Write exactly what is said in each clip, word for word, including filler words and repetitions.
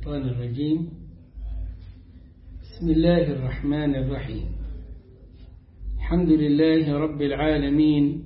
الشيطان الرجيم. بسم الله الرحمن الرحيم. الحمد لله رب العالمين،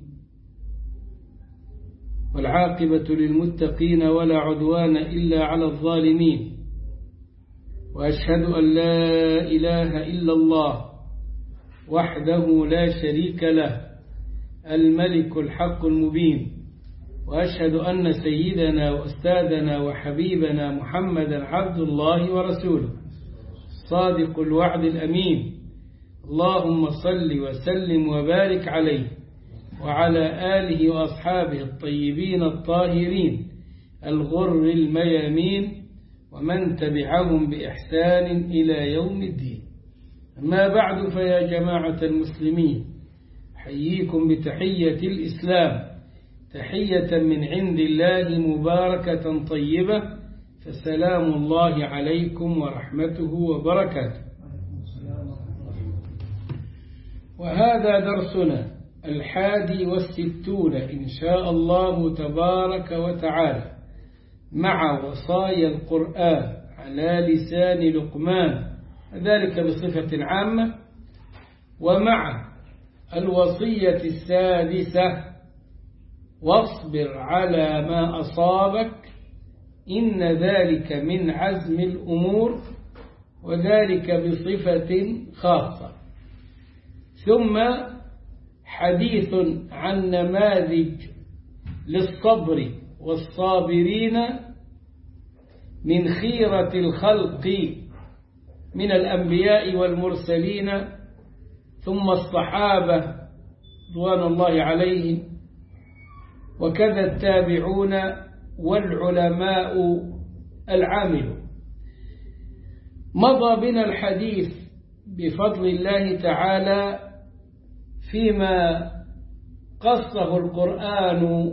والعاقبة للمتقين ولا عدوان إلا على الظالمين، وأشهد أن لا إله إلا الله وحده لا شريك له الملك الحق المبين، وأشهد أن سيدنا وأستاذنا وحبيبنا محمدا عبد الله ورسوله صادق الوعد الأمين. اللهم صل وسلم وبارك عليه وعلى آله وأصحابه الطيبين الطاهرين الغر الميامين، ومن تبعهم بإحسان إلى يوم الدين. أما بعد، فيا جماعة المسلمين، حييكم بتحية الإسلام، تحية من عند الله مباركة طيبة، فسلام الله عليكم ورحمته وبركاته. وهذا درسنا الحادي والستون إن شاء الله تبارك وتعالى، مع وصايا القرآن على لسان لقمان، ذلك بصفة عامة، ومع الوصية السادسة: واصبر على ما أصابك إن ذلك من عزم الأمور، وذلك بصفة خاصة. ثم حديث عن نماذج للصبر والصابرين من خيرة الخلق من الأنبياء والمرسلين، ثم الصحابة رضوان الله عليهم، وكذا التابعون والعلماء العاملون. مضى بنا الحديث بفضل الله تعالى فيما قصه القرآن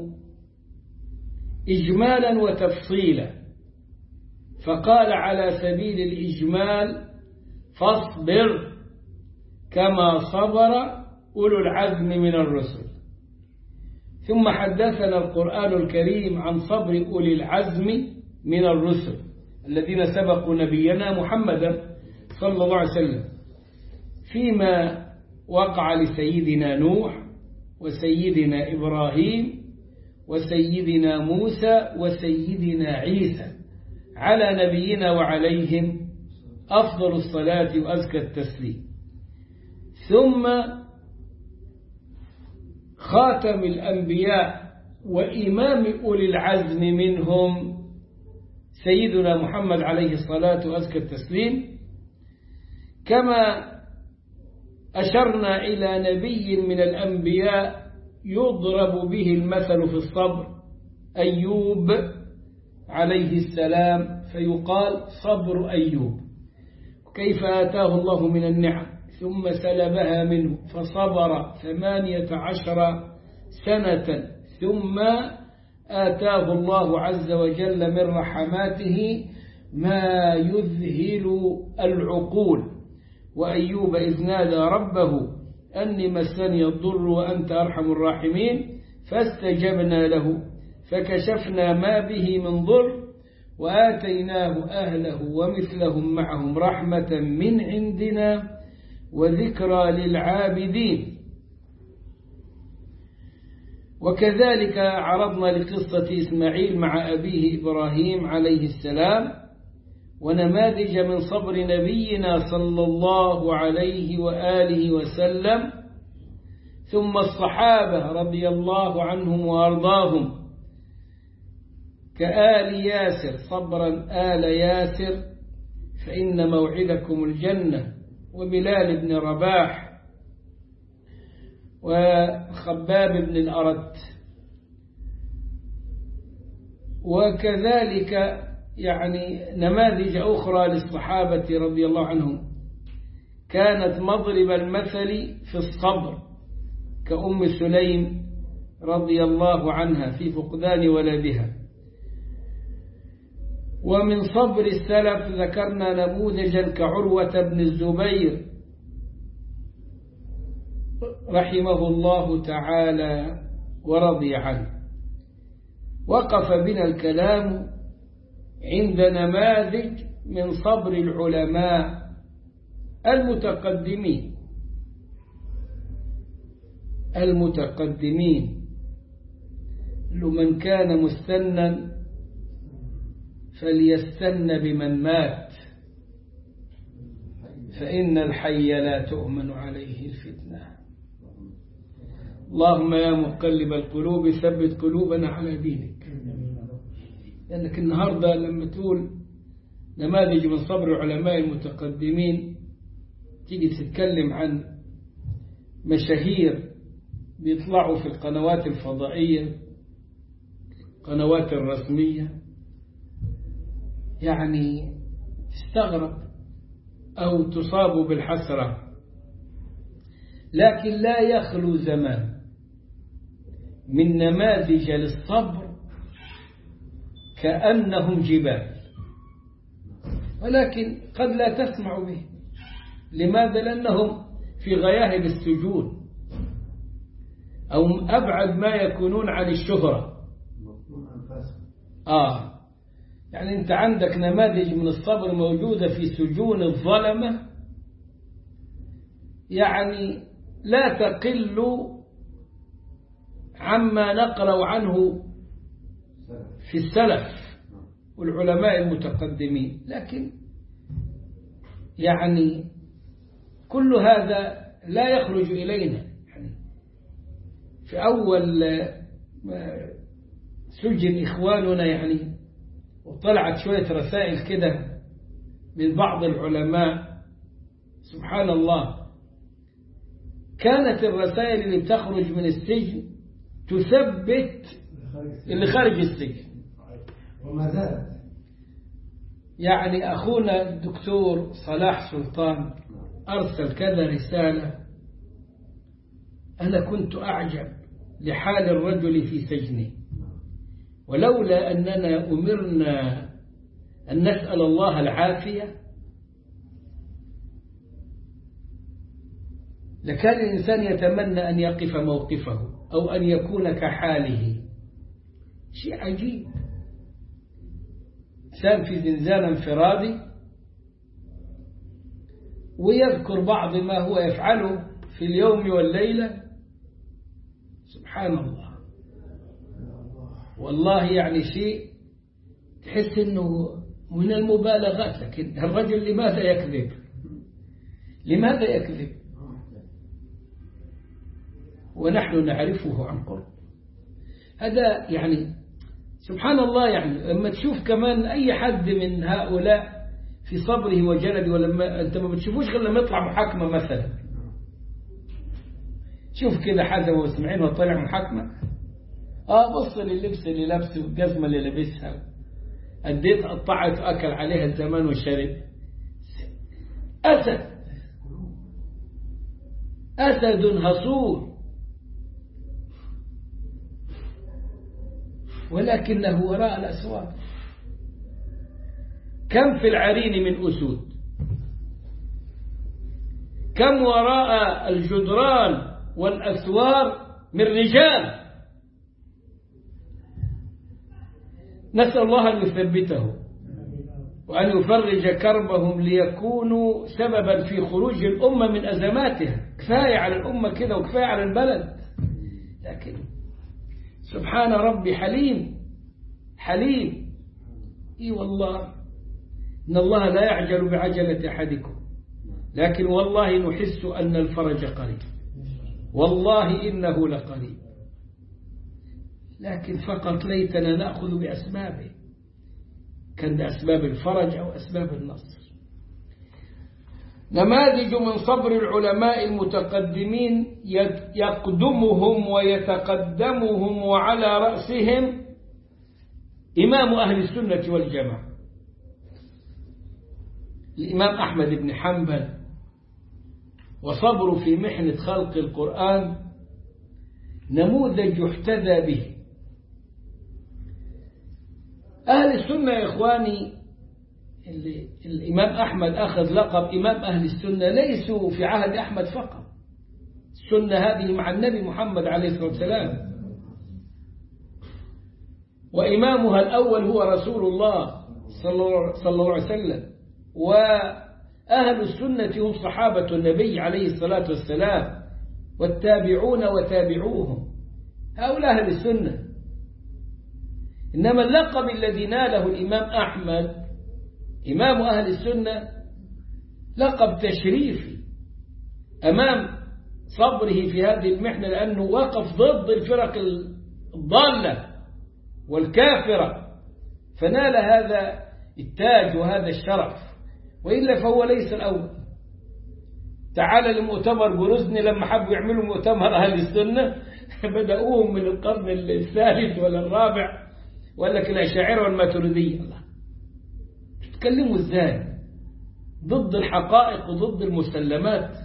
إجمالا وتفصيلا، فقال على سبيل الإجمال: فاصبر كما صبر أولو العزم من الرسل. ثم حدثنا القرآن الكريم عن صبر أولي العزم من الرسل الذين سبقوا نبينا محمدا صلى الله عليه وسلم، فيما وقع لسيدنا نوح وسيدنا إبراهيم وسيدنا موسى وسيدنا عيسى على نبينا وعليهم أفضل الصلاة وأزكى التسليم. ثم خاتم الأنبياء وإمام أولي العزم منهم سيدنا محمد عليه الصلاة وأزكى التسليم، كما أشرنا إلى نبي من الأنبياء يضرب به المثل في الصبر، أيوب عليه السلام، فيقال صبر أيوب، كيف آتاه الله من النعم ثم سلبها منه فصبر ثمانية عشر سنة، ثم آتاه الله عز وجل من رحماته ما يذهل العقول. وأيوب إذ نادى ربه أني مسني الضر وأنت أرحم الراحمين فاستجبنا له فكشفنا ما به من ضر وآتيناه أهله ومثلهم معهم رحمة من عندنا وذكرى للعابدين. وكذلك عرضنا لقصة إسماعيل مع أبيه إبراهيم عليه السلام، ونماذج من صبر نبينا صلى الله عليه وآله وسلم. ثم الصحابة رضي الله عنهم وأرضاهم كآل ياسر، صبرا آل ياسر فإن موعدكم الجنة، وبلال بن رباح وخباب بن الأرت. وكذلك يعني نماذج أخرى للصحابة رضي الله عنهم كانت مضرب المثل في الصبر، كأم سليم رضي الله عنها في فقدان ولدها. ومن صبر السلف ذكرنا نموذجا كعروة بن الزبير رحمه الله تعالى ورضي عنه. وقف بنا الكلام عند نماذج من صبر العلماء المتقدمين المتقدمين لمن كان مستنا فليستن بمن مات فإن الحي لا تؤمن عليه الفتنة. اللهم يا مقلب القلوب ثبت قلوبنا على دينك. لأنك النهاردة لما تقول نماذج من صبر العلماء المتقدمين تيجي تتكلم عن مشاهير بيطلعوا في القنوات الفضائية القنوات الرسمية، يعني تستغرب أو تصاب بالحسرة. لكن لا يخلو زمان من نماذج للصبر كأنهم جبال، ولكن قد لا تسمع به. لماذا؟ لأنهم في غياهب السجون أو أبعد ما يكونون عن الشهرة. آه يعني أنت عندك نماذج من الصبر موجودة في سجون الظلمة، يعني لا تقل عما نقرأ عنه في السلف والعلماء المتقدمين. لكن يعني كل هذا لا يخرج إلينا. في أول سجن إخواننا يعني وطلعت شوية رسائل كده من بعض العلماء، سبحان الله، كانت الرسائل اللي بتخرج من السجن تثبت اللي خارج السجن وما زالت. يعني أخونا الدكتور صلاح سلطان أرسل كذا رسالة، أنا كنت أعجب لحال الرجل في سجنه، ولولا أننا أمرنا أن نسأل الله العافية لكان الإنسان يتمنى أن يقف موقفه أو أن يكون كحاله. شيء عجيب، إنسان في زنزان انفرادي ويذكر بعض ما هو يفعله في اليوم والليلة. سبحان الله، والله يعني شيء تحس أنه من المبالغات. لكن الرجل لماذا يكذب؟ لماذا يكذب ونحن نعرفه عن قرب؟ هذا يعني سبحان الله. يعني لما تشوف كمان أي حد من هؤلاء في صبره وجلده، ولما أنت ما بتشوفوش غير لما يطلع محاكمة مثلا. شوف كده حدا واسمعين وطلع محاكمة، آه بص لللبس اللي لابسه والجزمة اللي لابسها، أديت قطعت أكل عليها الزمان وشرب. أسد أسد هصور، ولكنه وراء الأسوار. كم في العرين من أسود، كم وراء الجدران والأسوار من رجال. نسأل الله أن يثبته وأن يفرج كربهم ليكونوا سببا في خروج الأمة من أزماتها. كفاية على الأمة كده وكفاية على البلد. لكن سبحان ربي حليم حليم. إي والله إن الله لا يعجل بعجلة أحدكم، لكن والله نحس أن الفرج قريب، والله إنه لقريب. لكن فقط ليتنا نأخذ بأسبابه، كان أسباب الفرج أو أسباب النصر. نماذج من صبر العلماء المتقدمين يقدمهم ويتقدمهم وعلى رأسهم إمام أهل السنة والجماعة الإمام أحمد بن حنبل، وصبره في محنة خلق القرآن نموذج يحتذى به. أهل السنة يا إخواني، اللي الإمام أحمد أخذ لقب إمام أهل السنة ليسوا في عهد أحمد فقط. السنة هذه مع النبي محمد عليه الصلاة والسلام، وإمامها الأول هو رسول الله صلى الله عليه وسلم. وأهل السنة هم صحابة النبي عليه الصلاة والسلام والتابعون وتابعوهم، هؤلاء أهل السنة. إنما اللقب الذي ناله الإمام أحمد إمام أهل السنة لقب تشريفي أمام صبره في هذه المحنة، لأنه وقف ضد الفرق الضالة والكافرة، فنال هذا التاج وهذا الشرف، وإلا فهو ليس الأول. تعال لمؤتمر جروزني لما حبوا يعملوا مؤتمر أهل السنة بدأوهم من القرن الثالث ولا الرابع، ولا الأشاعرة والماتريدية. الله، تتكلموا إزاي ضد الحقائق وضد المسلمات؟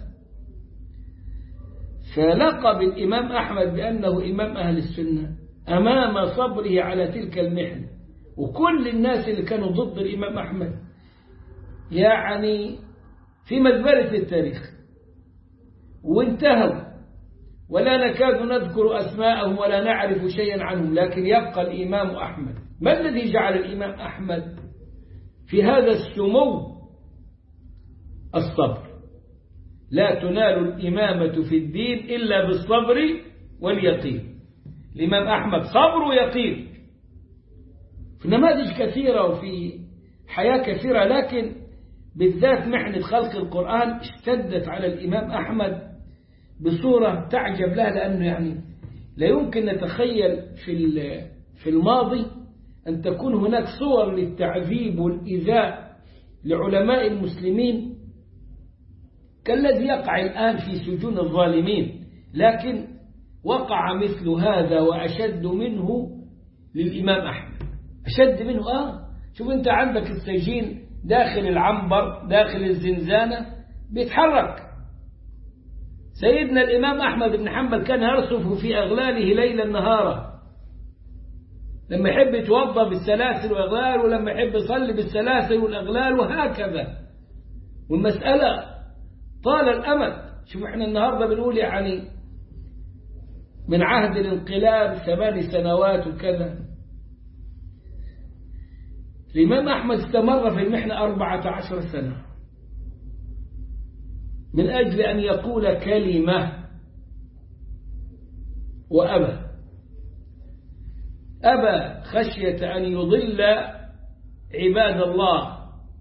فلقب الإمام أحمد بأنه إمام أهل السنة أمام صبره على تلك المحنة. وكل الناس اللي كانوا ضد الإمام أحمد يعني في مزبلة التاريخ وانتهوا، ولا نكاد نذكر أسماءهم ولا نعرف شيئا عنهم، لكن يبقى الإمام أحمد. ما الذي جعل الإمام أحمد في هذا السمو؟ الصبر. لا تنال الإمامة في الدين إلا بالصبر واليقين. الإمام أحمد صبر ويقين في نماذج كثيرة وفي حياة كثيرة، لكن بالذات محنة خلق القرآن اشتدت على الإمام أحمد بصورة تعجب لها، لأنه يعني لا يمكن نتخيل في في الماضي أن تكون هناك صور للتعذيب والإيذاء لعلماء المسلمين كالذي يقع الآن في سجون الظالمين، لكن وقع مثل هذا وأشد منه للإمام أحمد. أشد منه آه شوف أنت عندك السجين داخل العنبر داخل الزنزانة بيتحرك. سيدنا الإمام أحمد بن حنبل كان يرصف في أغلاله ليلا نهارا، لما يحب يتوضى بالسلاسل والأغلال، ولما يحب يصلي بالسلاسل والأغلال، وهكذا. والمسألة طال الأمد. شوف احنا النهاردة بنقول يعني من عهد الانقلاب ثمان سنوات وكذا. الإمام أحمد استمر في المحنة أربعة عشر سنة من أجل أن يقول كلمة، وأبى أبى خشية أن يضل عباد الله.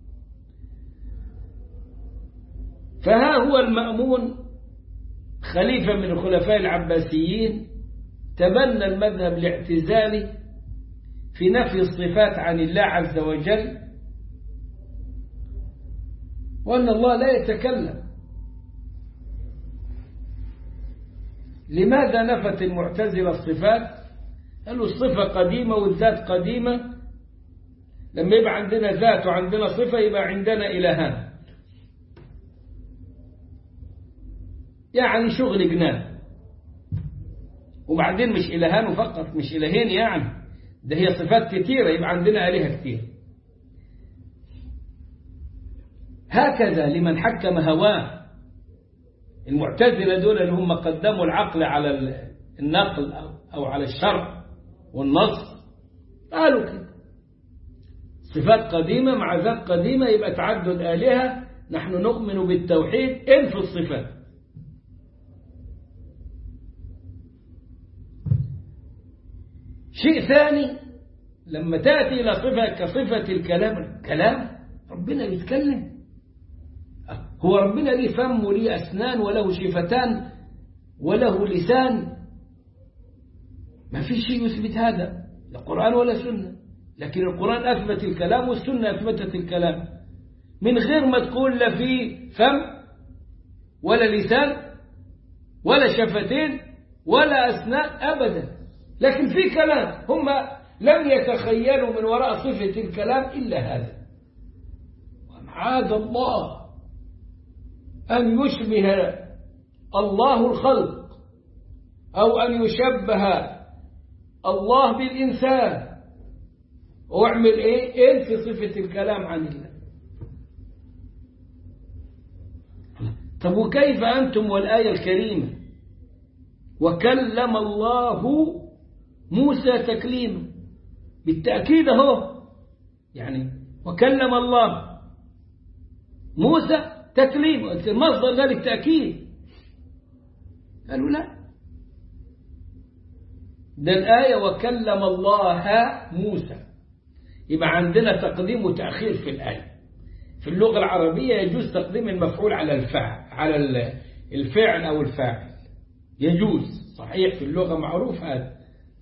فها هو المأمون خليفة من الخلفاء العباسيين تبنى المذهب الاعتزالي في نفي الصفات عن الله عز وجل، وأن الله لا يتكلم. لماذا نفت المعتزلة الصفات؟ قالوا الصفة قديمة والذات قديمة، لما يبقى عندنا ذات وعندنا صفة يبقى عندنا إلهان، يعني شغل جنان. وبعدين مش إلهان فقط، مش إلهين يعني، ده هي صفات كثيرة، يبقى عندنا آلهة كثير. هكذا لمن حكم هواه. المعتزلة دول اللي هم قدموا العقل على النقل أو على الشرع والنص قالوا كده صفات قديمة مع ذات قديمة يبقى تعدد آلهة. نحن نؤمن بالتوحيد انفي الصفات. شيء ثاني لما تأتي إلى صفة كصفة الكلام، كلام ربنا يتكلم. هو ربنا ليه فم وليه أسنان وله شفتان وله لسان؟ ما في شيء يثبت هذا، لا قرآن ولا سنة. لكن القرآن أثبت الكلام والسنة أثبتت الكلام من غير ما تقول لا في فم ولا لسان ولا شفتين ولا أسنان أبدا، لكن في كلام. هم لم يتخيلوا من وراء صفة الكلام إلا هذا. ومعاذ الله أن يشبه الله الخلق أو أن يشبه الله بالإنسان. واعمل إيه؟ إنفي صفة الكلام عن الله. طب وكيف أنتم والآية الكريمة وكلم الله موسى تكليما؟ بالتأكيد هو يعني وكلم الله موسى تكليم، المصدر ذلك تأكيد. قالوا لا، ده الآية وكلم الله موسى، يبقى عندنا تقديم وتأخير في الآية. في اللغة العربية يجوز تقديم المفعول على الفعل على الفعل أو الفاعل، يجوز صحيح، في اللغة معروف هذا.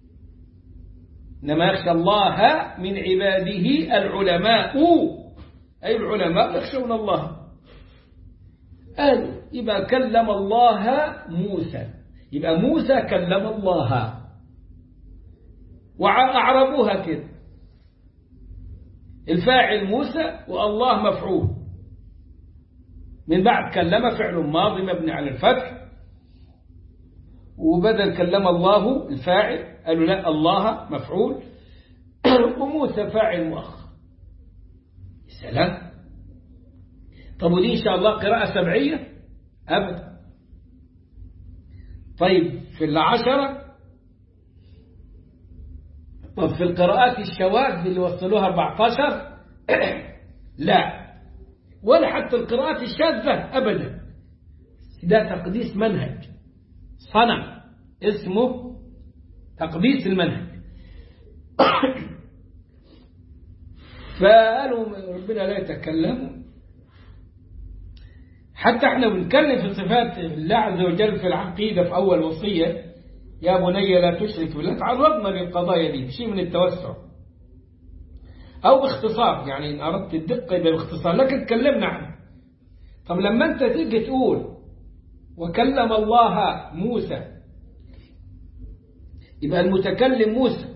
إنما يخشى الله من عباده العلماء، أي العلماء يخشون الله. قال يبقى كلم الله موسى، يبقى موسى كلم الله، وأعربوها كده، الفاعل موسى والله مفعول، من بعد كلم فعل ماضي مبني على الفتح، وبدل كلم الله الفاعل قالوا لا الله مفعول وموسى فاعل مؤخر. سلام. طب ودي إن شاء الله قراءة سبعية؟ أبدا. طيب في العشرة، طب في القراءات الشواذ اللي وصلوها أربعة عشر لا، ولا حتى القراءات الشاذة أبدا. ده تقديس منهج صنع اسمه تقديس المنهج. فقالوا ربنا لا يتكلم، حتى احنا بنتكلم في صفات الله عز وجل في العقيدة في أول وصية يا بني لا تشرك بالله، تعرضنا للقضايا دي بشيء من التوسع أو باختصار، يعني إن أردت الدقة يبقى باختصار، لكن تكلمنا عنه. طب لما أنت تيجي تقول وكلم الله موسى، يبقى المتكلم موسى،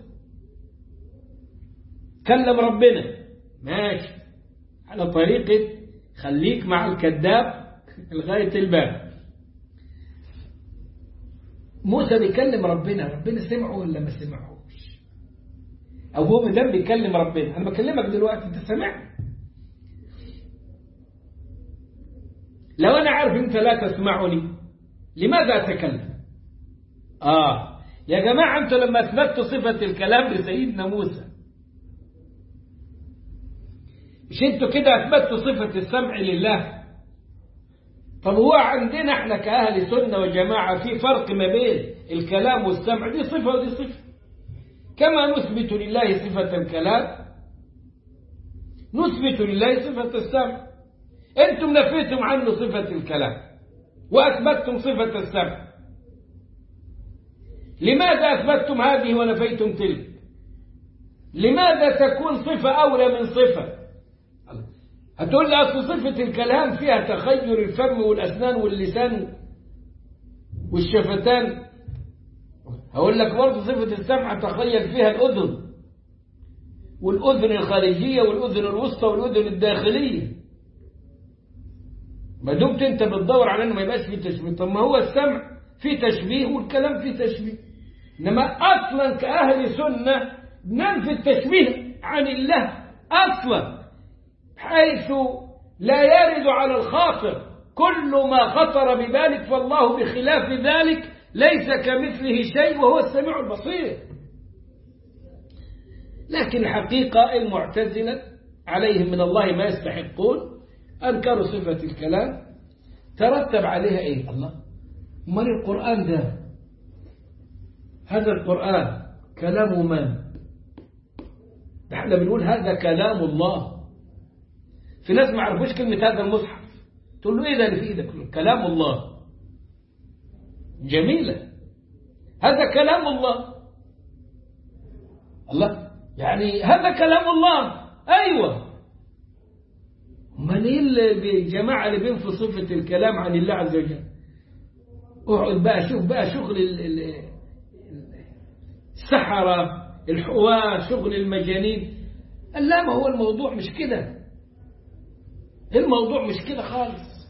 كلم ربنا، ماشي، على طريقة خليك مع الكذاب لغاية الباب. موسى بيكلم ربنا، ربنا سمعه ولا ما سمعوش؟ أو هو ده بيكلم ربنا؟ أنا بكلمك دلوقتي أنت سمعني. لو أنا عارف أنت لا تسمعني لماذا أتكلم؟ آه يا جماعة، أنتوا لما أثبتوا صفة الكلام لسيدنا موسى، مش أنتوا كده أثبتوا صفة السمع لله؟ طب هو عندنا احنا كأهل سنة وجماعة في فرق ما بين الكلام والسمع، دي صفة ودي صفة. كما نثبت لله صفة الكلام نثبت لله صفة السمع. انتم نفيتم عنه صفة الكلام وأثبتتم صفة السمع، لماذا أثبتتم هذه ونفيتم تلك؟ لماذا تكون صفة أولى من صفة؟ هتقول لي أصل صفة الكلام فيها تخير الفم والأسنان واللسان والشفتان، هقول لك برضه صفة السمع تخيل فيها الأذن، والأذن الخارجية والأذن الوسطى والأذن الداخلية. ما دمت أنت بتدور على أنه ما يبقاش فيه تشبيه، طب ما هو السمع فيه تشبيه والكلام فيه تشبيه. إنما أصلا كأهل سنة ننفي التشبيه عن الله أصلا، حيث لا يرد على الخاطر. كل ما خطر ببالك فالله بخلاف ذلك، ليس كمثله شيء وهو السميع البصير. لكن الحقيقة المعتزلة عليهم من الله ما يستحقون، أنكروا صفة الكلام، ترتب عليها إيه؟ الله، من القرآن ده؟ هذا القرآن كلام من؟ احنا بنقول هذا كلام الله. في ناس ما عرفوش كلمة هذا المصحف، تقول له ايه ده اللي في ايدك؟ كلام الله. جميلة، هذا كلام الله. الله يعني هذا كلام الله، ايوه. من الجماعة اللي بينفوا صفة الكلام عن الله عز وجل؟ اقعد بقى شوف بقى شغل السحرة الحواة، شغل المجانين. لا، ما هو الموضوع مش كده، الموضوع مش كده خالص.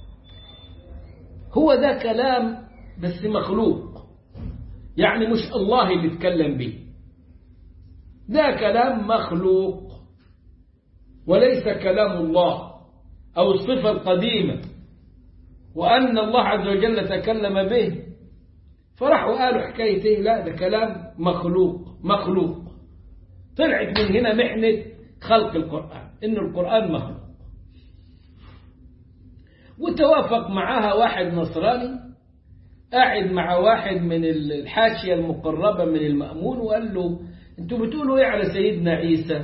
هو ده كلام بس مخلوق، يعني مش الله اللي اتكلم به، ده كلام مخلوق وليس كلام الله أو الصفة القديمة، وأن الله عز وجل تكلم به. فرحوا قالوا حكاية ايه؟ لا، ده كلام مخلوق. مخلوق طلعت من هنا محنة خلق القرآن، إن القرآن مخلوق. وتوافق معها واحد نصراني قاعد مع واحد من الحاشية المقربة من المأمون وقال له أنتوا بتقولوا إيه على سيدنا عيسى؟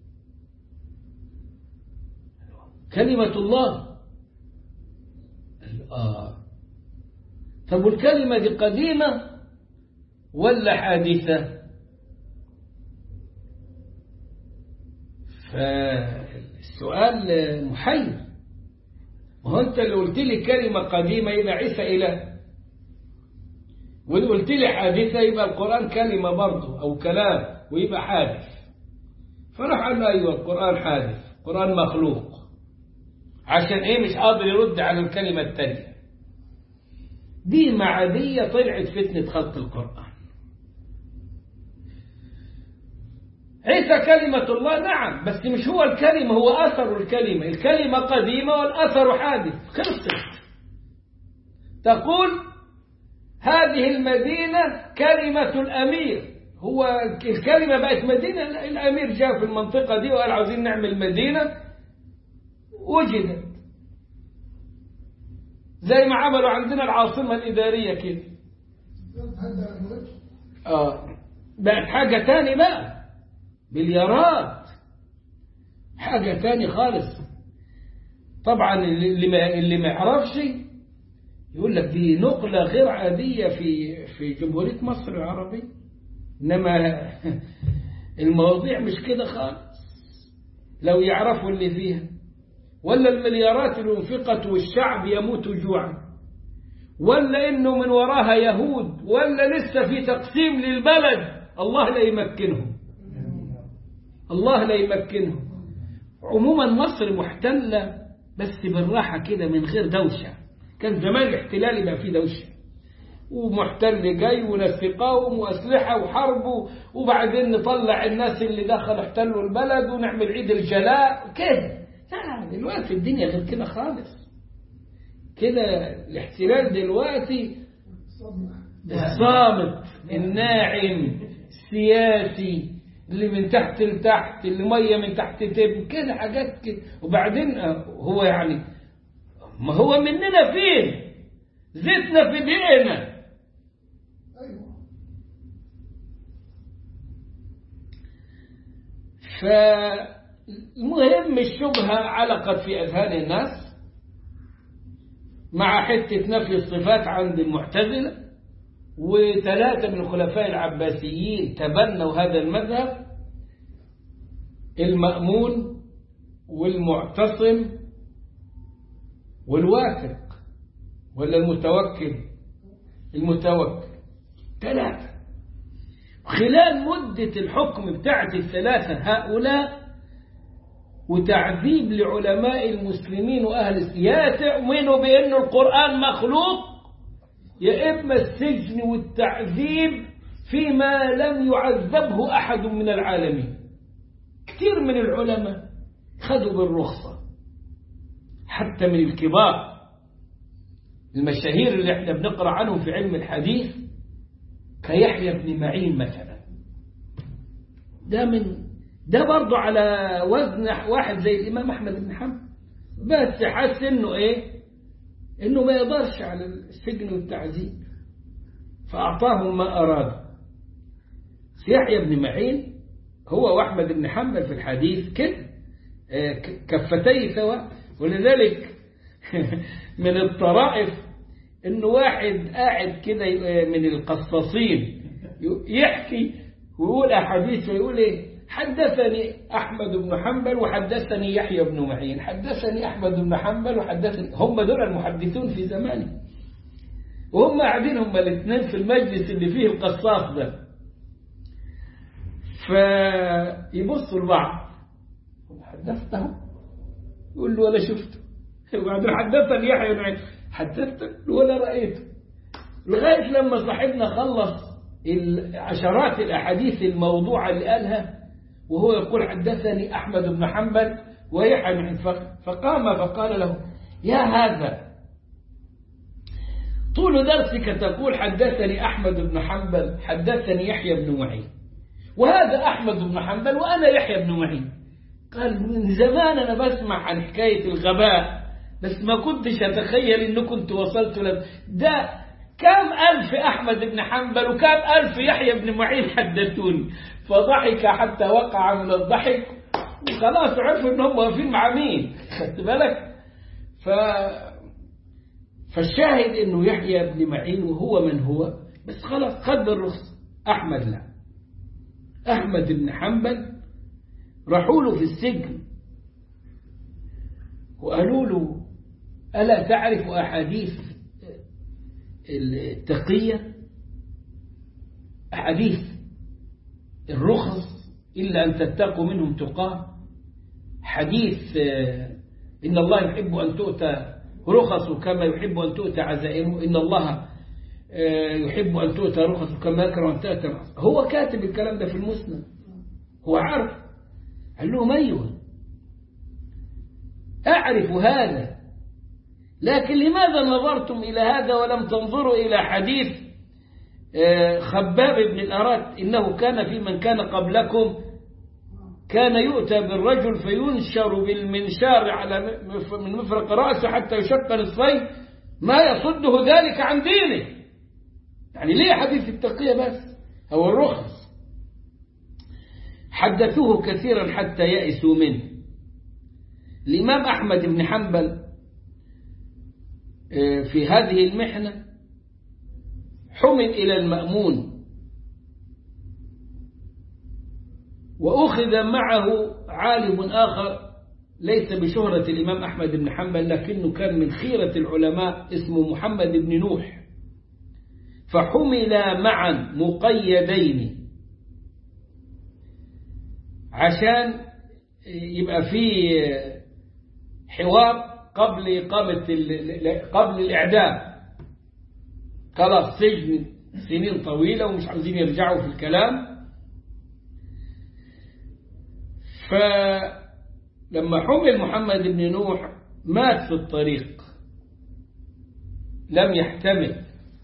كلمة الله. قال آه. طب والكلمة دي قديمة ولا حادثة؟ فالسؤال محير. وهو أنت اللي قلت لي كلمة قديمة يبقى عيسى إله، واللي قلت لي حادثة يبقى القرآن كلمة برضه أو كلام ويبقى حادث. فراح قال له أيوة القرآن حادث، القرآن مخلوق. عشان إيه؟ مش قادر يرد على الكلمة التانية دي. معدية طلعت فتنة خلق القرآن. عيسى كلمة الله نعم، بس مش هو الكلمة، هو أثر الكلمة. الكلمة قديمة والأثر حادث. خلصت. تقول هذه المدينة كلمة الأمير، هو الكلمة بقت مدينة. الأمير جاء في المنطقة دي وقال عاوزين نعمل مدينة، وجدت زي ما عملوا عندنا العاصمة الإدارية كده. آه بقت حاجة تاني بقى، مليارات، حاجة تاني خالص. طبعا اللي ما اللي ما يعرفش يقول لك دي نقلة غير عادية في في جمهورية مصر العربية، إنما المواضيع مش كده خالص. لو يعرفوا اللي فيها، ولا المليارات اللي انفقت والشعب يموت جوعا، ولا إنه من وراها يهود، ولا لسه في تقسيم للبلد، الله لا يمكنهم، الله لا يمكنهم. عموما مصر محتلة بس بالراحة كده من غير دوشة. كان زمان الاحتلال يبقى فيه دوشة، ومحتل جاي وناس تقاوم وأسلحة وحرب، وبعدين نطلع الناس اللي دخل احتلوا البلد ونعمل عيد الجلاء وكده. لا دلوقتي الدنيا غير كده خالص. كده الاحتلال دلوقتي الصامت الناعم السياسي اللي من تحت لتحت، اللي مية من تحت تب كده، حاجات كده. وبعدين هو يعني ما هو مننا فين؟ زيتنا في دقيقنا. فالمهم الشبهة علقت في أذهان الناس مع حتة نفي الصفات عند المعتزلة، وثلاثة من الخلفاء العباسيين تبنوا هذا المذهب: المأمون والمعتصم والواثق ولا المتوكل. المتوكل ثلاثة. خلال مدة الحكم بتاعت الثلاثة هؤلاء وتعذيب لعلماء المسلمين وأهل السنة، يا تؤمنوا بأن القرآن مخلوق، يا إما السجن والتعذيب فيما لم يعذبه أحد من العالمين. كثير من العلماء خذوا بالرخصة، حتى من الكبار المشاهير اللي احنا بنقرأ عنهم في علم الحديث كيحيى بن معين مثلا. ده من ده برضو على وزن واحد زي الإمام أحمد بن حنبل، بس حس إنه إيه، إنه ما يقدرش على السجن والتعذيب فأعطاهم ما أراد. يحيى بن معين هو وأحمد بن حنبل في الحديث كده كفتي سواء. ولذلك من الطرائف إنه واحد قاعد كده من القصاصين يحكي ويقول أحاديث ويقول إيه، حدثني أحمد بن حنبل وحدثني يحيى بن معين، حدثني أحمد بن حنبل وحدثني. هم دول المحدثون في زمانه، وهم قاعدين هم الاثنين في المجلس اللي فيه القصاص ده، فيبصوا لبعض، حدثته؟ يقول له ولا شفته. وبعدين حدثني يحيى بن معين، حدثته ولا رأيته. لغاية لما صاحبنا خلص عشرات الأحاديث الموضوعة اللي قالها وهو يقول حدثني أحمد بن حنبل ويحيى بن معين، فقام فقال له: يا هذا طول درسك تقول حدثني أحمد بن حنبل حدثني يحيى بن معين، وهذا أحمد بن حنبل وأنا يحيى بن معين، قال من زمان أنا بسمع عن حكاية الغباء بس ما كنتش أتخيل إنه كنت وصلت له. ده كم ألف أحمد بن حنبل وكم ألف يحيى بن معين حدثوني. فضحك حتى وقع من الضحك وخلاص عرفوا إنهم واقفين مع مين. خدت بالك؟ ف... فالشاهد إنه يحيى بن معين وهو من هو بس خلاص خد الرخص. أحمد لا. أحمد بن حنبل راحوا له في السجن وقالوا له ألا تعرف أحاديث التقية، أحاديث الرخص إلا أن تتقوا منهم تقاه، حديث إن الله يحب أن تؤتى رخص كما يحب أن تؤتى عزائمه، إن الله يحب أن تؤتى رخص كما يكره أن تؤتى رخص. هو كاتب الكلام ده في المسند، هو عارف. قال لهم أيوه أعرف هذا، لكن لماذا نظرتم إلى هذا ولم تنظروا إلى حديث خباب بن الأرات إنه كان في من كان قبلكم كان يؤتى بالرجل فينشر بالمنشار على من مفرق رأسه حتى يشق نصفين ما يصده ذلك عن دينه. يعني ليه حديث التقية بس أو الرخص؟ حدثوه كثيرا حتى يأسوا منه. الإمام أحمد بن حنبل في هذه المحنة حمل إلى المأمون وأخذ معه عالم آخر ليس بشهرة الإمام أحمد بن حنبل لكنه كان من خيرة العلماء اسمه محمد بن نوح. فحملا معا مقيدين عشان يبقى في حوار قبل إقامة قبل الإعدام. خلاص سجن سنين طويلة ومش عاوزين يرجعوا في الكلام. فلما حمل محمد بن نوح مات في الطريق لم يحتمل،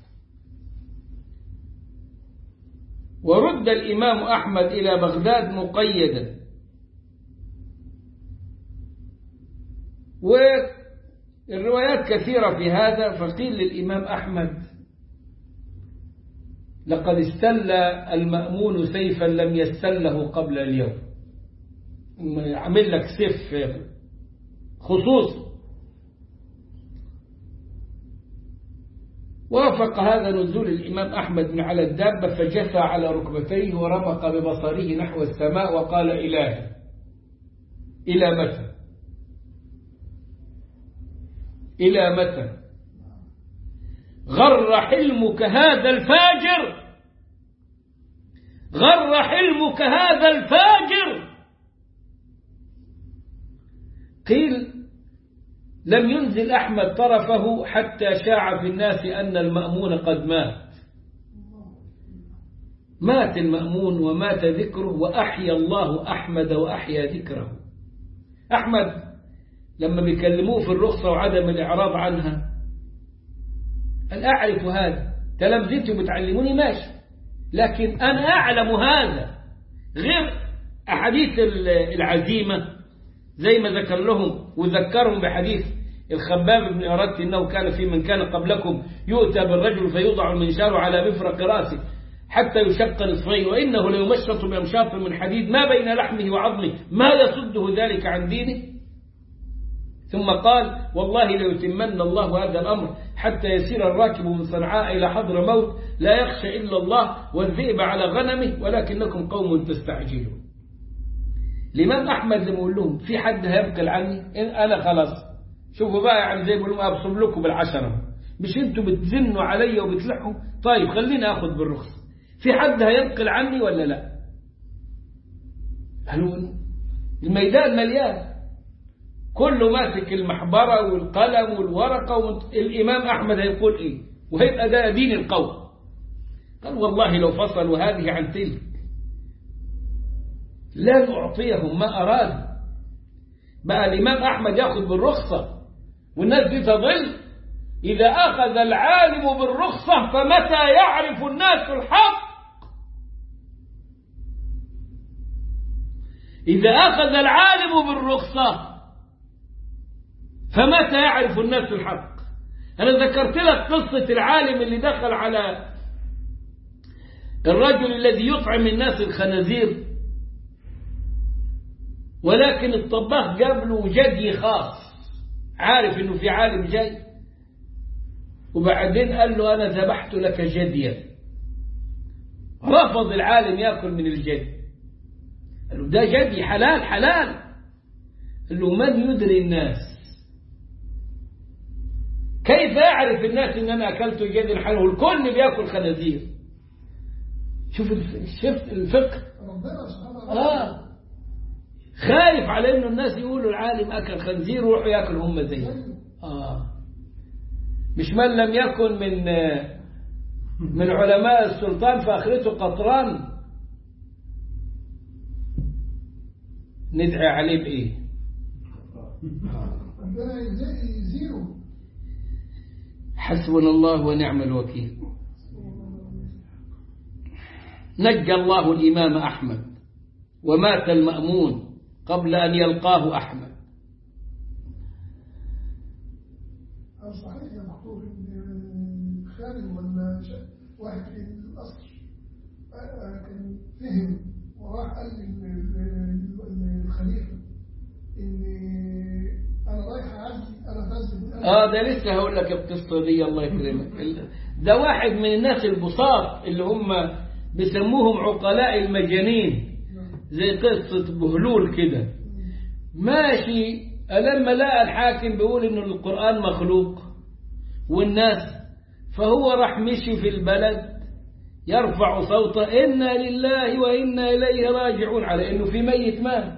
ورد الإمام أحمد إلى بغداد مقيدا. والروايات كثيرة في هذا. فقيل للإمام أحمد لقد استل المأمون سيفا لم يستله قبل اليوم، عمل لك سيف خصوص. وافق هذا نزول الإمام أحمد على الدابة فجثى على ركبتيه ورمق ببصره نحو السماء وقال إلهي إلى متى إلى متى غر حلمك هذا الفاجر غر حلمك هذا الفاجر. قيل لم ينزل أحمد طرفه حتى شاع في الناس أن المأمون قد مات. مات المأمون ومات ذكره وأحيا الله أحمد وأحيا ذكره. أحمد لما بيكلموه في الرخصة وعدم الإعراض عنها أنا أعرف هذا، تلامذتي بتعلموني ماشي، لكن أنا أعلم هذا غير أحاديث العزيمة زي ما ذكر لهم وذكرهم بحديث الخباب بن أرات إنه كان في من كان قبلكم يؤتى بالرجل فيوضع المنشار على مفرق رأسه حتى يشق نصفين وإنه ليمشط بأمشاط من حديد ما بين لحمه وعظمه ما يصده ذلك عن دينه. ثم قال والله ليتمن الله هذا الأمر حتى يسير الراكب من صنعاء إلى حضر موت لا يخشى إلا الله والذئب على غنمه ولكنكم قوم تستعجلون. الإمام أحمد لما يقول لهم في حد هينقل عني إن أنا خلاص شوفوا بقى يعني زي بيقولوا أبصم لكم بالعشرة مش أنتوا بتزنوا علي وبتلحوا طيب خليني أخذ بالرخص في حد هينقل عني ولا لا؟ قالوا الميدان مليان كله ماسك المحبرة والقلم والورقة والإمام أحمد هيقول إيه وهيبقى ده دين القوم. قال والله لو فصلوا هذه عن تلك لا نعطيهم ما أراد. بقى الإمام أحمد يأخذ بالرخصة والناس دي تضل. إذا أخذ العالم بالرخصة فمتى يعرف الناس الحق؟ إذا أخذ العالم بالرخصة فمتى يعرف الناس الحق؟ أنا ذكرت لك قصة العالم اللي دخل على الرجل الذي يطعم الناس الخنازير، ولكن الطباخ جاب له جدي خاص، عارف إنه في عالم جاي، وبعدين قال له أنا ذبحت لك جديا. رفض العالم يأكل من الجدي، قال له ده جدي حلال حلال. قال له من يدري الناس؟ كيف يعرف الناس إن أنا أكلت جدي حلال والكل بيأكل خنازير؟ شوف شفت الفقه. آه خايف على إنه الناس يقولوا العالم أكل خنزير ويروحوا يأكل هم زيه. آه مش من لم يكن من من علماء السلطان فآخرته قطران. ندعي عليه بإيه؟ حسبنا الله ونعم الوكيل. نجى الله الإمام أحمد ومات المأمون قبل أن يلقاه أحمد. صحيح يا دكتور إن خالد ولا واحد في القصر كان فهم وراح قال للخليفة إن أنا رايح أعزي أنا فاسد. آه ده لسه هقول لك القصة دي الله يكرمك. ده واحد من الناس البساط اللي هم بيسموهم عقلاء المجانين، زي قصة بهلول كده. ماشي لما لقى الحاكم بيقول إنه القرآن مخلوق والناس، فهو راح مشي في البلد يرفع صوته إنا لله وإنا إليه راجعون، على إنه في ميت مات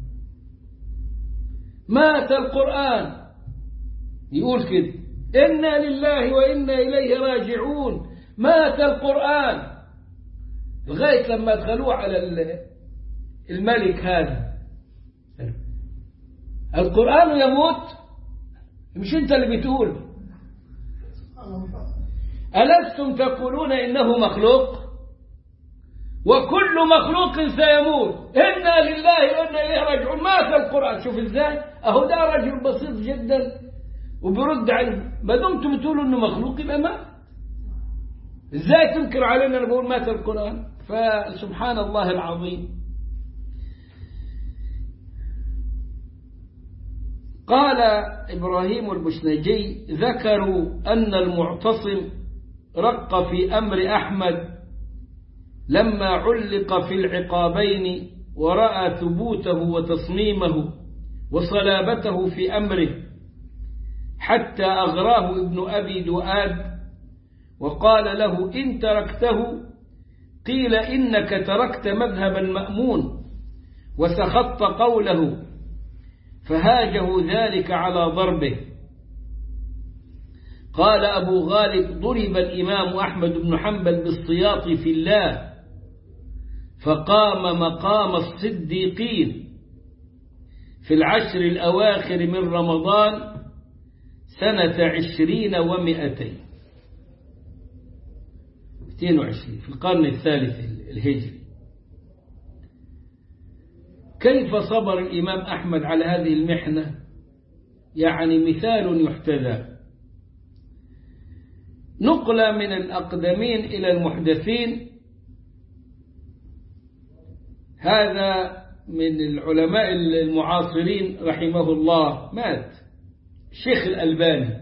مات القرآن، يقول كده إنا لله وإنا إليه راجعون مات القرآن، لغاية لما دخلوه على الملك هذا. القرآن يموت؟ مش انت اللي بتقول؟ ألستم تقولون إنه مخلوق وكل مخلوق سيموت، إنا لله وإنا إليه راجعون مات القرآن. شوف ازاي اهو ده رجل بسيط جدا وبيرد عليه، ما دمتم تقولوا انه مخلوق يبقى مات. ازاي تنكر علينا انا بقول مات القرآن؟ فسبحان الله العظيم. قال إبراهيم البشنجي ذكروا أن المعتصم رق في أمر أحمد لما علق في العقابين ورأى ثبوته وتصميمه وصلابته في أمره، حتى أغراه ابن أبي دؤاد وقال له إن تركته قيل إنك تركت مذهب المأمون وسخطت قوله، فهاجه ذلك على ضربه. قال أبو غالب ضرب الإمام أحمد بن حنبل بالسياط في الله فقام مقام الصديقين في العشر الأواخر من رمضان سنة عشرين ومئتين مئتين وعشرين في القرن الثالث الهجري. كيف صبر الإمام أحمد على هذه المحنة؟ يعني مثال يحتذى. نقل من الأقدمين إلى المحدثين، هذا من العلماء المعاصرين رحمه الله مات الشيخ الألباني.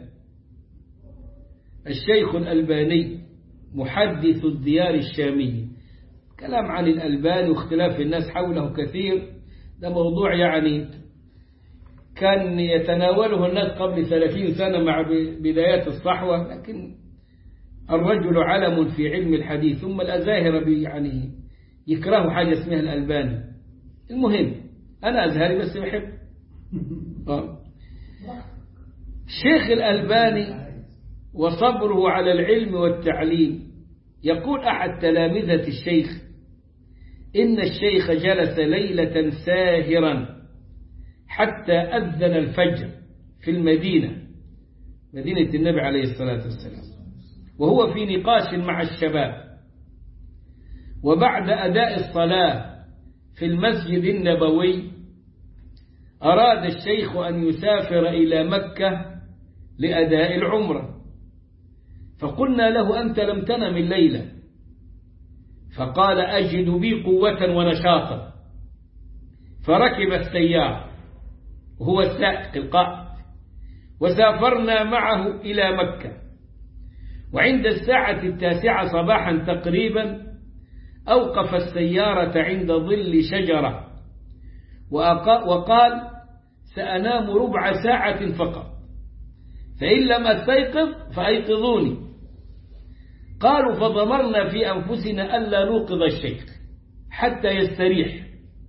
الشيخ الألباني محدث الديار الشامية، كلام عن الألباني واختلاف الناس حوله كثير، ده موضوع يعني كان يتناوله الناس قبل ثلاثين سنة مع بدايات الصحوة، لكن الرجل علم في علم الحديث، ثم الأزاهرة يعني يكرهوا حاجة اسمها الألباني. المهم أنا أزهري بس بحب آه. الشيخ الألباني وصبره على العلم والتعليم. يقول أحد تلامذة الشيخ إن الشيخ جلس ليلة ساهرا حتى أذن الفجر في المدينة، مدينة النبي عليه الصلاة والسلام، وهو في نقاش مع الشباب، وبعد أداء الصلاة في المسجد النبوي أراد الشيخ أن يسافر إلى مكة لأداء العمرة، فقلنا له: أنت لم تنم الليلة. فقال: أجد بي قوة ونشاطا. فركب السيارة وهو السائق القائد، وسافرنا معه إلى مكة. وعند الساعة التاسعة صباحا تقريبا أوقف السيارة عند ظل شجرة وقال: سأنام ربع ساعة فقط، فإن لم أستيقظ فأيقظوني. قالوا: فضمرنا في أنفسنا ألا نوقظ الشيخ حتى يستريح،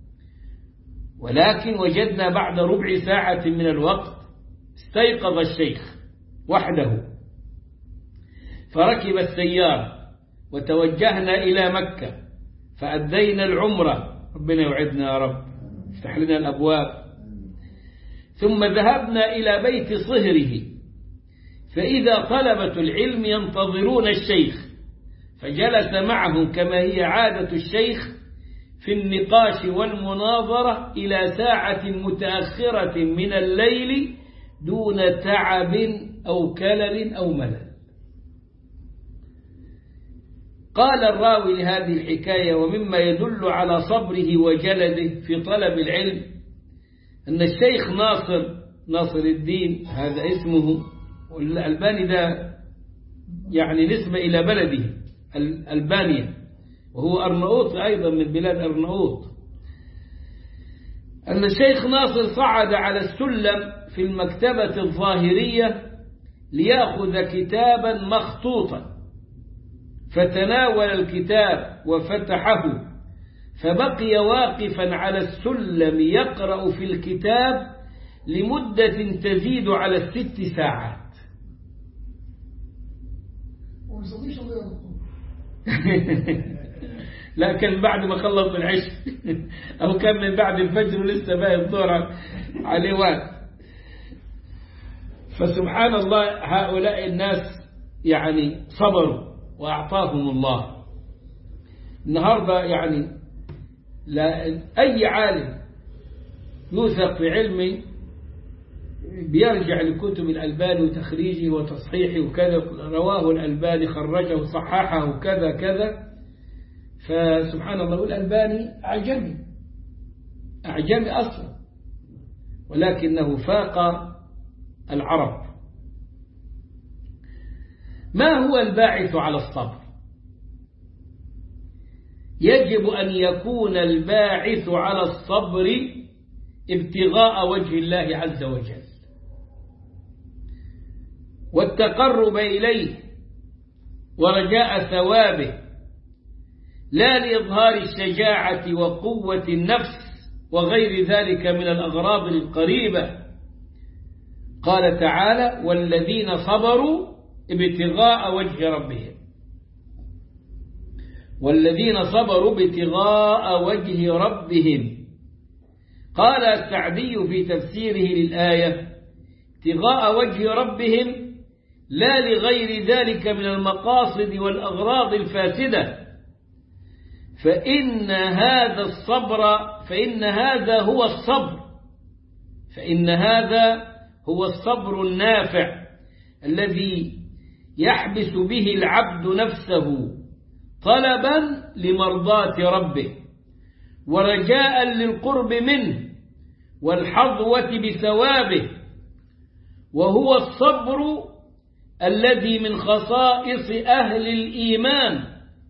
ولكن وجدنا بعد ربع ساعة من الوقت استيقظ الشيخ وحده، فركب السيارة وتوجهنا إلى مكة فأدينا العمرة. ربنا يوعدنا يا رب، افتح لنا الأبواب. ثم ذهبنا إلى بيت صهره، فإذا طلبة العلم ينتظرون الشيخ، فجلس معهم كما هي عادة الشيخ في النقاش والمناظرة إلى ساعة متأخرة من الليل دون تعب أو كلل أو ملل. قال الراوي لهذه الحكاية: ومما يدل على صبره وجلده في طلب العلم أن الشيخ ناصر ناصر الدين، هذا اسمه، والألباني ده يعني نسبة إلى بلده ألبانيا، وهو أرناؤوط أيضا من بلاد أرناؤوط، أن الشيخ ناصر صعد على السلم في المكتبة الظاهرية ليأخذ كتابا مخطوطا، فتناول الكتاب وفتحه، فبقي واقفا على السلم يقرأ في الكتاب لمدة تزيد على الست ساعات. لا، كان بعد ما خلص العشاء أو كان من بعد الفجر ولسه باقي الظهر عليه وقت. فسبحان الله، هؤلاء الناس يعني صبروا وأعطاهم الله. النهاردة يعني لا أي عالم يوثق في علمه بيرجع لكتب الألباني وتخريجه وتصحيحه وكذا، رواه الألباني خرجه صححه وكذا كذا. فسبحان الله، الألباني أعجمي أعجمي أصلا، ولكنه فاق العرب. ما هو الباعث على الصبر؟ يجب أن يكون الباعث على الصبر ابتغاء وجه الله عز وجل والتقرب إليه ورجاء ثوابه، لا لإظهار الشجاعة وقوة النفس وغير ذلك من الأغراض القريبة. قال تعالى: والذين صبروا ابتغاء وجه ربهم، والذين صبروا ابتغاء وجه ربهم. قال السعدي في تفسيره للآية: ابتغاء وجه ربهم لا لغير ذلك من المقاصد والأغراض الفاسدة، فإن هذا الصبر فإن هذا هو الصبر فإن هذا هو الصبر النافع الذي يحبس به العبد نفسه طلبا لمرضاة ربه ورجاء للقرب منه والحظوة بثوابه، وهو الصبر الذي من خصائص أهل الإيمان.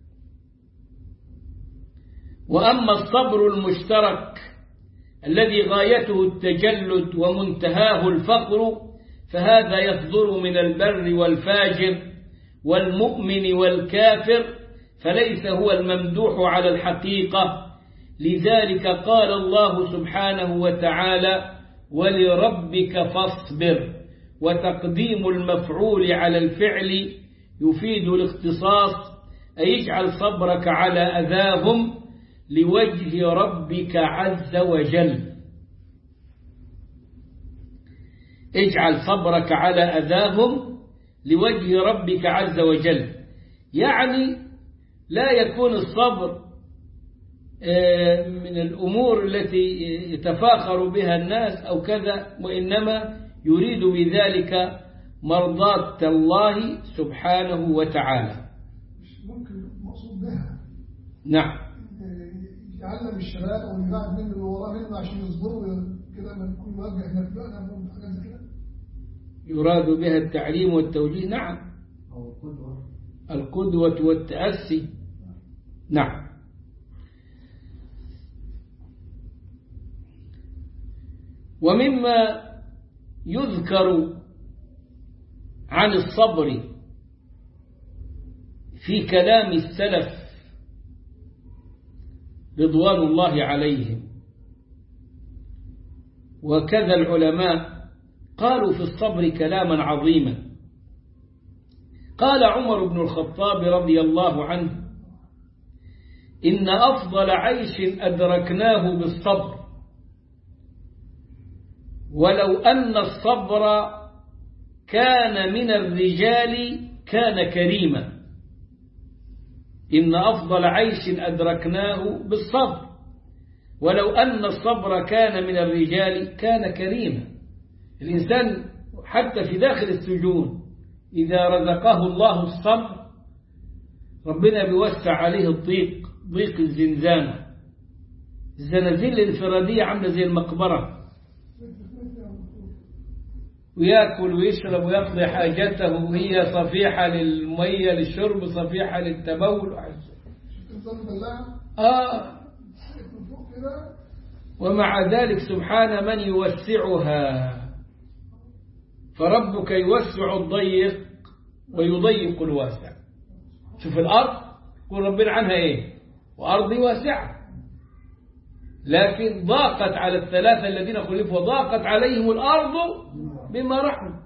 وأما الصبر المشترك الذي غايته التجلد ومنتهاه الفقر، فهذا يصدر من البر والفاجر والمؤمن والكافر، فليس هو الممدوح على الحقيقة. لذلك قال الله سبحانه وتعالى: ولربك فاصبر، وتقديم المفعول على الفعل يفيد الاختصاص، أي اجعل صبرك على أذاهم لوجه ربك عز وجل. اجعل صبرك على أذاهم لوجه ربك عز وجل، يعني لا يكون الصبر من الأمور التي يتفاخر بها الناس أو كذا، وإنما يريد بذلك مرضاة الله سبحانه وتعالى. مش ممكن مقصود بها نعم يعلم الشباب أو يبعد منه اللي وراه منه عشان يصبروا كده، ما نكون موجه نفسنا من حاجات زي كده. يراد بها التعليم والتوجيه. نعم، أو القدوة القدوة والتأسي. نعم. ومما يذكر عن الصبر في كلام السلف رضوان الله عليهم وكذا العلماء قالوا في الصبر كلاما عظيما. قال عمر بن الخطاب رضي الله عنه: إن أفضل عيش أدركناه بالصبر، ولو أن الصبر كان من الرجال كان كريما. إن أفضل عيش أدركناه بالصبر، ولو أن الصبر كان من الرجال كان كريما. الإنسان حتى في داخل السجون إذا رزقه الله الصبر ربنا بيوسع عليه الضيق، ضيق الزنزانة. الزنازين الانفرادية عاملة زي المقبرة، ويأكل ويشرب ويقضي حاجته، وهي صفيحة للمية للشرب، صفيحة للتبول. آه ومع ذلك سبحان من يوسعها، فربك يوسع الضيق ويضيق الواسع. شوف الأرض يقول ربنا عنها إيه؟ وأرضي واسعة، لكن ضاقت على الثلاثة الذين خلفوا، وضاقت عليهم الأرض بما رحموا.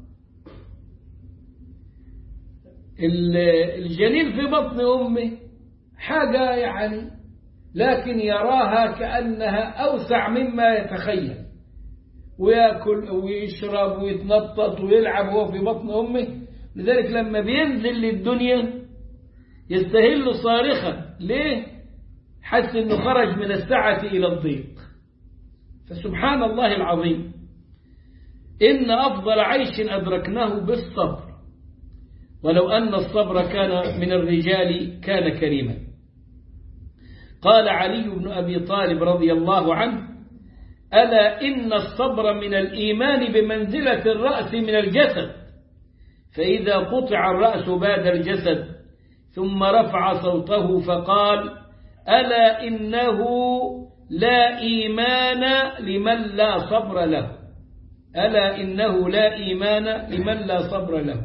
الجنين في بطن أمه حاجة يعني، لكن يراها كأنها أوسع مما يتخيل، ويأكل ويشرب ويتنطط ويلعب وهو في بطن أمه. لذلك لما بينزل للدنيا يستهل صارخا. ليه؟ حس أنه خرج من السعة إلى الضيق. فسبحان الله العظيم، إن أفضل عيش أدركناه بالصبر، ولو أن الصبر كان من الرجال كان كريما. قال علي بن أبي طالب رضي الله عنه: ألا إن الصبر من الإيمان بمنزلة الرأس من الجسد، فإذا قطع الرأس باد الجسد. ثم رفع صوته فقال: ألا إنه لا إيمان لمن لا صبر له. ألا إنه لا إيمان لمن لا صبر له.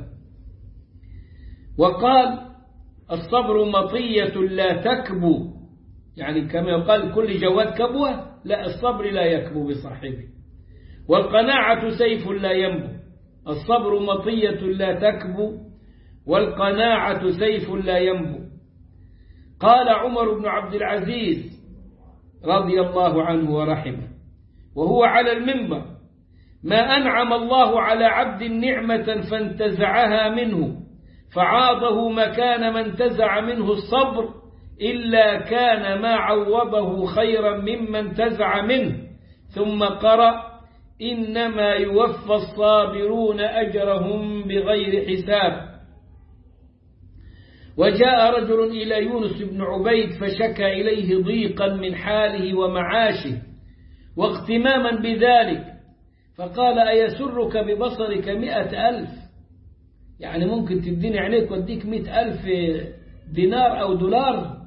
وقال: الصبر مطية لا تكبو، يعني كما يقال كل جواد كبوة، لا، الصبر لا يكبو بصاحبه. والقناعة سيف لا ينبو. الصبر مطية لا تكبو، والقناعة سيف لا ينبو. قال عمر بن عبد العزيز رضي الله عنه ورحمه وهو على المنبر: ما أنعم الله على عبد نعمة فانتزعها منه فعاضه مكان من انتزع منه الصبر، إلا كان ما عوضه خيرا مما انتزع منه. ثم قرأ: إنما يوفى الصابرون أجرهم بغير حساب. وجاء رجل إلى يونس بن عبيد فشكى إليه ضيقا من حاله ومعاشه واغتماما بذلك، فقال: أيسرك ببصرك مئة ألف؟ يعني ممكن تديني عينيك واديك مئة ألف دينار أو دولار؟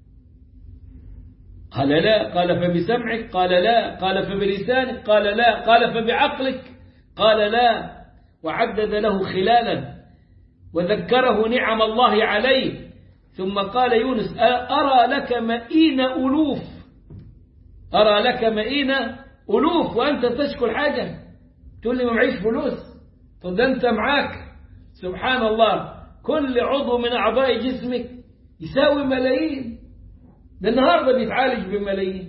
قال: لا. قال: فبسمعك؟ قال: لا. قال: فبلسانك؟ قال: لا. قال: فبعقلك؟ قال: لا. وعدد له خلالا وذكره نعم الله عليه. ثم قال يونس: أرى لك مئين ألوف، أرى لك مئين ألوف وأنت تشكل حاجة، تقول لي ما معيش فلوس؟ طب ده أنت معاك سبحان الله كل عضو من أعضاء جسمك يساوي ملايين، ده النهاردة بيتعالج بملايين.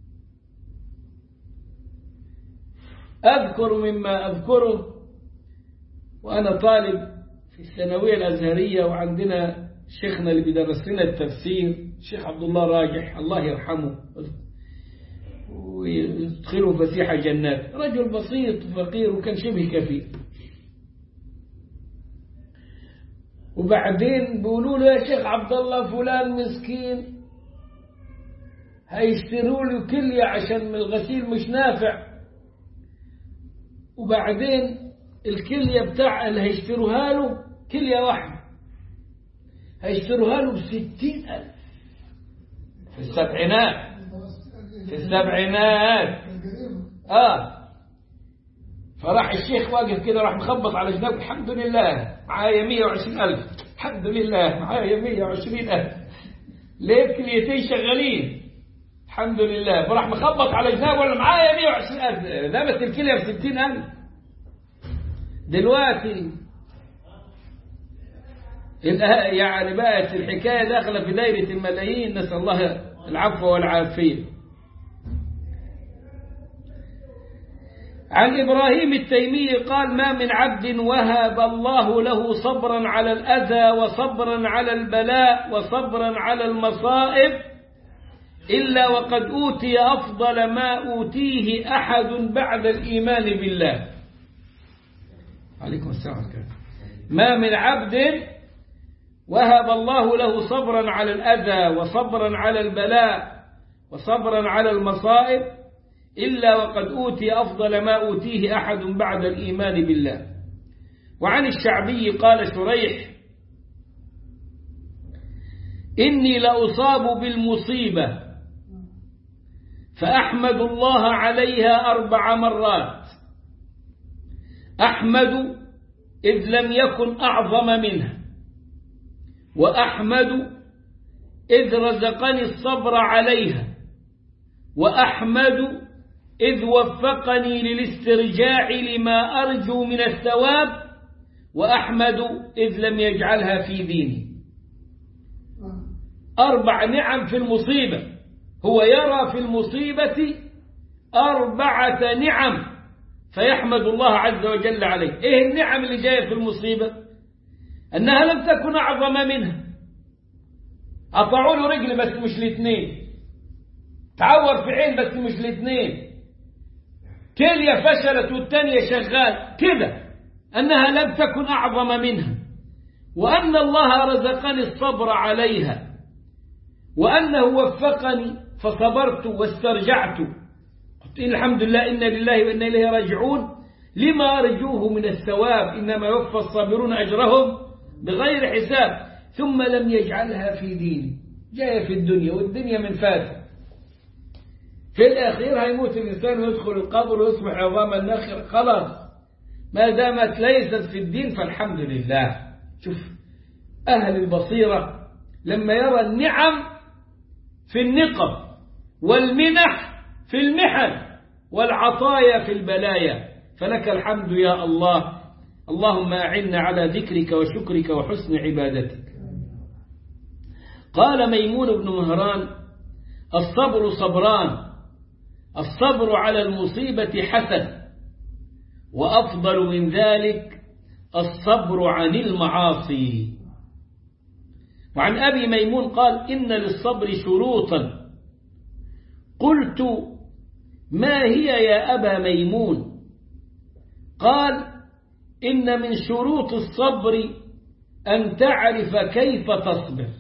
أذكر مما أذكره وأنا طالب في الثانوية الأزهرية، وعندنا شيخنا اللي بيدرس لنا التفسير الشيخ عبد الله راجح الله يرحمه ويدخله فسيح جنات، رجل بسيط فقير وكان شبه كفيف. وبعدين بيقولوا له يا شيخ عبد الله فلان مسكين هيشتروا له كلية عشان من الغسيل مش نافع، وبعدين الكلية بتاع اللي هيشتروها له كلية واحدة هيشتروها له بستين ألف في السبعينات في السبعينات آه فراح الشيخ واقف كده راح مخبط على جنابه، الحمد لله معايا مية وعشرين ألف، الحمد لله معايا مية وعشرين ألف، ليه كليتين شغالين الحمد لله. فراح مخبط على جنابه ولا معايا مية وعشرين ألف، دامت الكلية بستين ألف. دلوقتي يعني بقت الحكاية داخلة في دايرة الملايين، نسأل الله العفو والعافية. عن إبراهيم التيمي قال ما من عبد وهب الله له صبرا على الأذى وصبرا على البلاء وصبرا على المصائب إلا وقد أوتي أفضل ما أوتيه أحد بعد الإيمان بالله. عليكم السلام عليكم. ما من عبد وهب الله له صبرا على الأذى وصبرا على البلاء وصبرا على المصائب إلا وقد أوتي أفضل ما أوتيه أحد بعد الإيمان بالله. وعن الشعبي قال شريح إني لأصاب بالمصيبة فأحمد الله عليها أربع مرات، أحمد إذ لم يكن أعظم منها، وأحمد إذ رزقني الصبر عليها، وأحمد إذ وفقني للاسترجاع لما أرجو من الثواب، وأحمد إذ لم يجعلها في ديني. أربع نعم في المصيبة، هو يرى في المصيبة أربعة نعم فيحمد الله عز وجل عليه. إيه النعم اللي جاية في المصيبة؟ أنها لم تكن أعظم منها، قطعوا له رجل بس مش الاثنين، تعور في عين بس مش الاثنين، كلية فشلت والتانية شغال كده، أنها لم تكن أعظم منها، وأن الله رزقني الصبر عليها، وأنه وفقني فصبرت واسترجعت، قلت الحمد لله إنا لله وإنا إليه راجعون لما أرجوه من الثواب، إنما يوفى الصابرون أجرهم بغير حساب، ثم لم يجعلها في ديني، جاية في الدنيا والدنيا من فاتح، في الأخير هيموت الإنسان ويدخل القبر ويصبح عظام النخر، خلاص ما دامت ليست في الدين فالحمد لله. شوف أهل البصيرة لما يرى النعم في النقم والمنح في المحن والعطايا في البلايا، فلك الحمد يا الله، اللهم أعنا على ذكرك وشكرك وحسن عبادتك. قال ميمون بن مهران الصبر صبران، الصبر على المصيبة حسن، وأفضل من ذلك الصبر عن المعاصي. وعن أبي ميمون قال إن للصبر شروطا، قلت ما هي يا أبا ميمون؟ قال إن من شروط الصبر أن تعرف كيف تصبر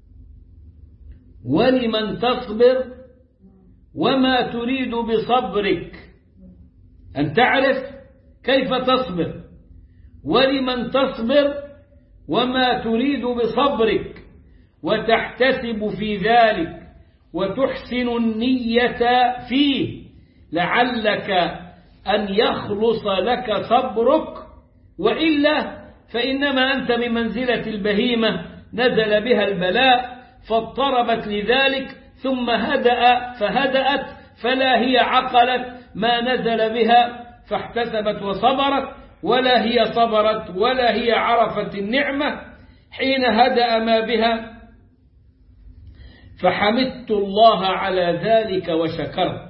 ولمن تصبر وما تريد بصبرك، أن تعرف كيف تصبر ولمن تصبر وما تريد بصبرك، وتحتسب في ذلك وتحسن النية فيه لعلك أن يخلص لك صبرك، وإلا فإنما أنت بمنزلة البهيمة نزل بها البلاء فاضطربت لذلك ثم هدأ فهدأت، فلا هي عقلت ما نزل بها فاحتسبت وصبرت، ولا هي صبرت ولا هي عرفت النعمة حين هدأ ما بها فحمدت الله على ذلك وشكرت.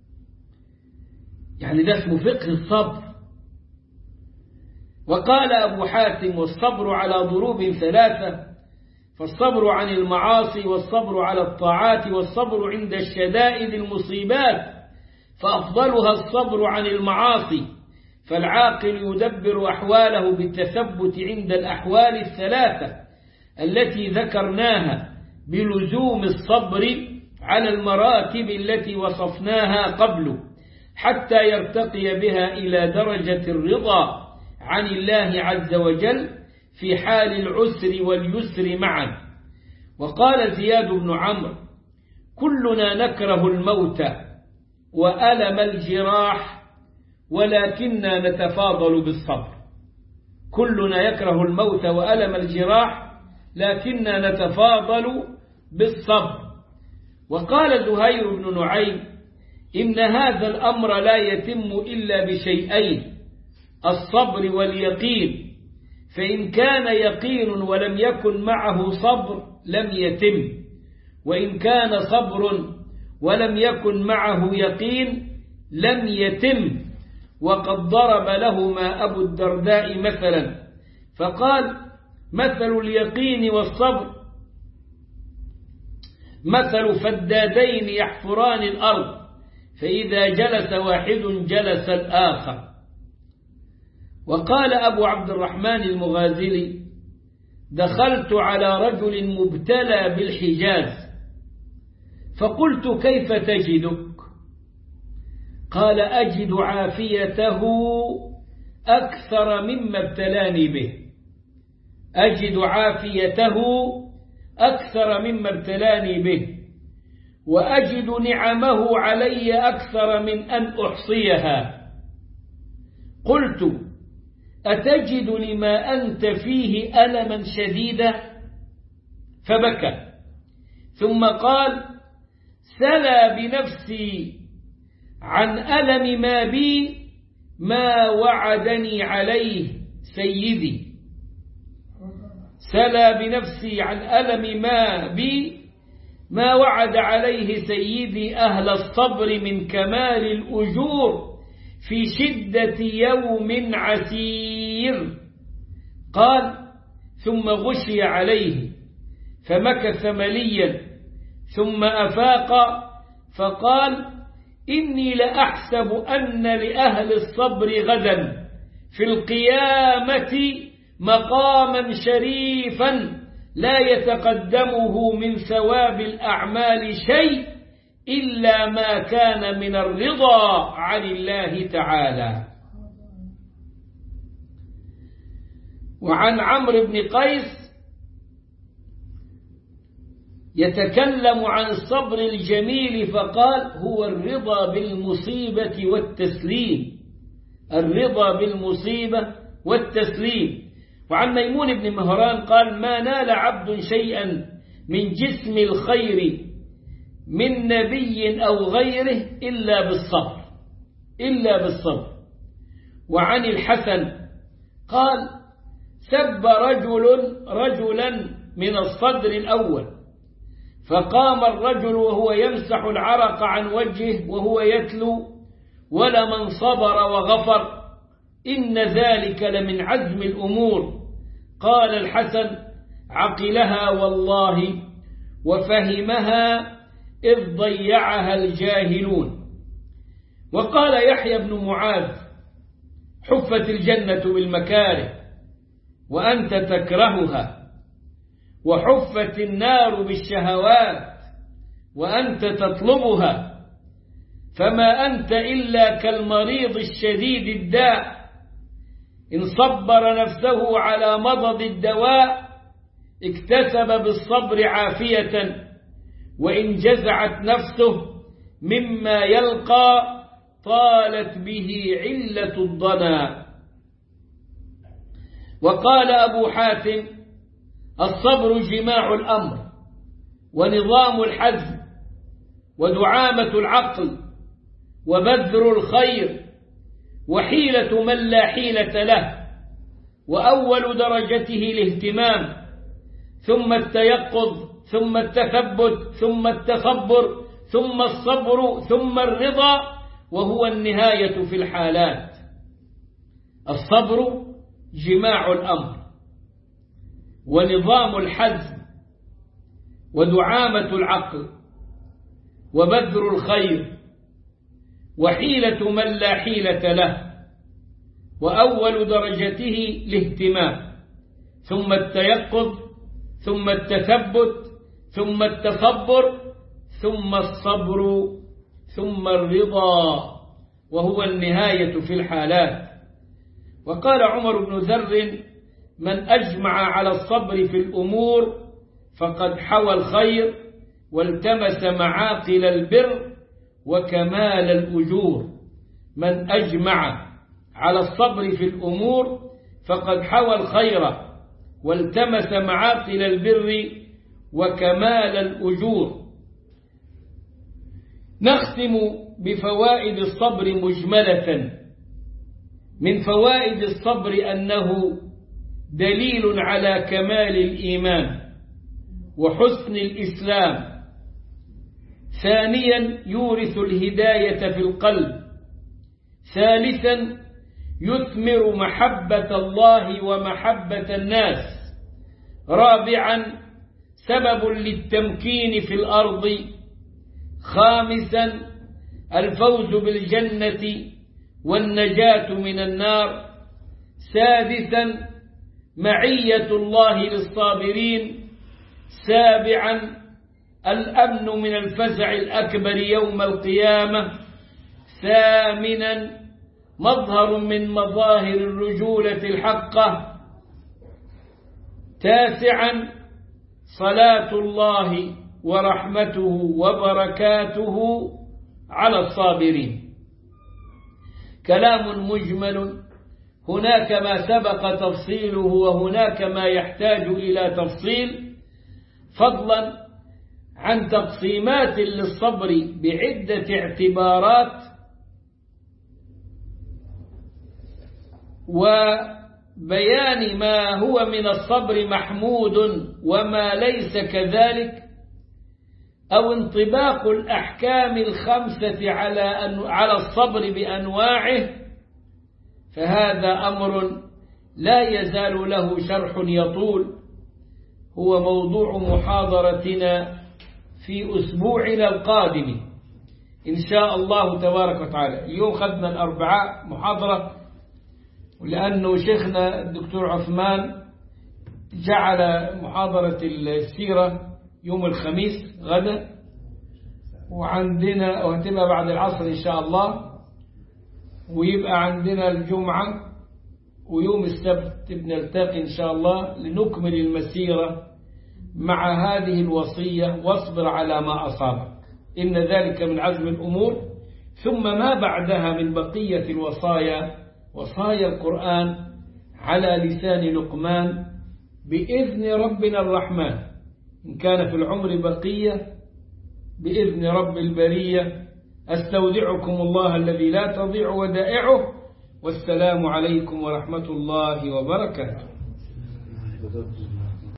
يعني ده اسمه فقه الصبر. وقال أبو حاتم والصبر على ضروب ثلاثة، فالصبر عن المعاصي والصبر على الطاعات والصبر عند الشدائد المصيبات، فأفضلها الصبر عن المعاصي، فالعاقل يدبر أحواله بالتثبت عند الأحوال الثلاثة التي ذكرناها بلزوم الصبر على المراتب التي وصفناها قبل، حتى يرتقي بها إلى درجة الرضا عن الله عز وجل في حال العسر واليسر معا. وقال زياد بن عمرو: كلنا نكره الموت وألم الجراح ولكننا نتفاضل بالصبر. كلنا يكره الموت وألم الجراح لكننا نتفاضل بالصبر. وقال زهير بن نعيم: إن هذا الأمر لا يتم إلا بشيئين: الصبر واليقين، فإن كان يقين ولم يكن معه صبر لم يتم، وإن كان صبر ولم يكن معه يقين لم يتم. وقد ضرب لهما أبو الدرداء مثلا فقال: مثل اليقين والصبر مثل فدادين يحفران الأرض، فإذا جلس واحد جلس الآخر. وقال أبو عبد الرحمن المغازلي: دخلت على رجل مبتلى بالحجاز فقلت: كيف تجدك؟ قال: أجد عافيته أكثر مما ابتلاني به. أجد عافيته أكثر مما ابتلاني به، وأجد نعمه علي أكثر من أن أحصيها. قلت: أتجد لما أنت فيه ألما شديدا؟ فبكى، ثم قال: سلى بنفسي عن ألم ما بي ما وعدني عليه سيدي. سلى بنفسي عن ألم ما بي ما وعد عليه سيدي أهل الصبر من كمال الأجور في شدة يوم عسير. قال: ثم غشي عليه فمكث مليا ثم أفاق فقال: إني لأحسب أن لأهل الصبر غدا في القيامة مقاما شريفا لا يتقدمه من ثواب الأعمال شيء إلا ما كان من الرضا عن الله تعالى. وعن عمرو بن قيس يتكلم عن الصبر الجميل فقال: هو الرضا بالمصيبة والتسليم. الرضا بالمصيبة والتسليم. وعن ميمون بن مهران قال: ما نال عبد شيئا من جسم الخير من نبي أو غيره إلا بالصبر إلا بالصبر. وعن الحسن قال: سب رجل رجلا من الصدر الأول، فقام الرجل وهو يمسح العرق عن وجهه وهو يتلو: ولمن صبر وغفر إن ذلك لمن عزم الأمور. قال الحسن: عقلها والله وفهمها إذ ضيعها الجاهلون. وقال يحيى بن معاذ: حفت الجنة بالمكاره وأنت تكرهها، وحفت النار بالشهوات وأنت تطلبها، فما أنت إلا كالمريض الشديد الداء إن صبر نفسه على مضض الدواء اكتسب بالصبر عافية، وإن جزعت نفسه مما يلقى طالت به علة الضنا. وقال أبو حاتم: الصبر جماع الأمر ونظام الحزم ودعامة العقل وبذر الخير وحيلة من لا حيلة له، وأول درجته الاهتمام، ثم التيقظ، ثم التثبت، ثم التصبر، ثم الصبر، ثم الرضا، وهو النهاية في الحالات. الصبر جماع الأمر ونظام الحزم ودعامة العقل وبذر الخير وحيلة من لا حيلة له، وأول درجته الاهتمام، ثم التيقظ، ثم التثبت، ثم التصبر، ثم الصبر، ثم الرضا، وهو النهاية في الحالات. وقال عمر بن ذر: من أجمع على الصبر في الأمور فقد حوى الخير والتمس معاقل البر وكمال الأجور. من أجمع على الصبر في الأمور فقد حوى الخير والتمس معاقل البر وكمال الأجور. نختم بفوائد الصبر مجملة. من فوائد الصبر أنه دليل على كمال الإيمان وحسن الإسلام. ثانيا يورث الهداية في القلب. ثالثا يثمر محبة الله ومحبة الناس. رابعا سبب للتمكين في الأرض. خامسا الفوز بالجنة والنجاة من النار. سادسا معية الله للصابرين. سابعا الأمن من الفزع الأكبر يوم القيامة. ثامنا مظهر من مظاهر الرجولة الحقة. تاسعا صلاة الله ورحمته وبركاته على الصابرين. كلام مجمل، هناك ما سبق تفصيله وهناك ما يحتاج إلى تفصيل، فضلا عن تقسيمات للصبر بعدة اعتبارات وبيان ما هو من الصبر محمود وما ليس كذلك، أو انطباق الأحكام الخمسة على على الصبر بأنواعه، فهذا أمر لا يزال له شرح يطول، هو موضوع محاضرتنا في أسبوعنا القادم إن شاء الله تبارك وتعالى. اليوم خدنا الأربعاء محاضرة، ولأنه شيخنا الدكتور عثمان جعل محاضرة السيرة يوم الخميس غدا، وعندنا وهتبقى بعد العصر إن شاء الله، ويبقى عندنا الجمعة، ويوم السبت بنلتقي إن شاء الله لنكمل المسيرة مع هذه الوصية: واصبر على ما أصابك إن ذلك من عزم الأمور. ثم ما بعدها من بقية الوصايا، وصايا القرآن على لسان لقمان بإذن ربنا الرحمن، إن كان في العمر بقية بإذن رب البرية. أستودعكم الله الذي لا تضيع ودائعه، والسلام عليكم ورحمة الله وبركاته.